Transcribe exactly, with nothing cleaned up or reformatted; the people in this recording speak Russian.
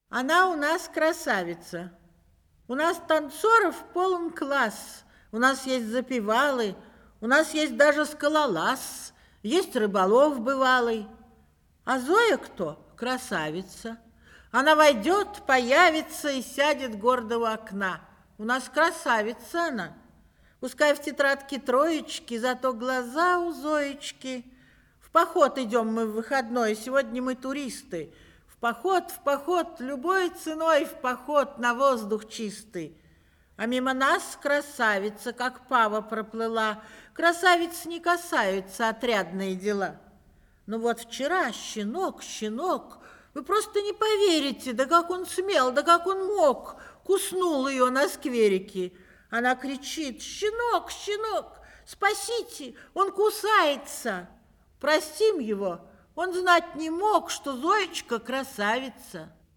Она у нас красавица. У нас танцоров полон класс. У нас есть запевалы, у нас есть даже скалолаз, есть рыболов бывалый. А Зоя кто? Красавица. Она войдет, появится и сядет гордо у окна. У нас красавица она. Пускай в тетрадке троечки, зато глаза у Зоечки. В поход идем мы в выходной, сегодня мы туристы. В поход, в поход, любой ценой в поход на воздух чистый. А мимо нас красавица, как пава проплыла. Красавиц не касаются отрядные дела. Ну вот вчера щенок, щенок, вы просто не поверите, да как он смел, да как он мог, куснул ее на скверике. Она кричит: щенок, щенок, спасите, он кусается. Простим его, он знать не мог, что Зоечка красавица.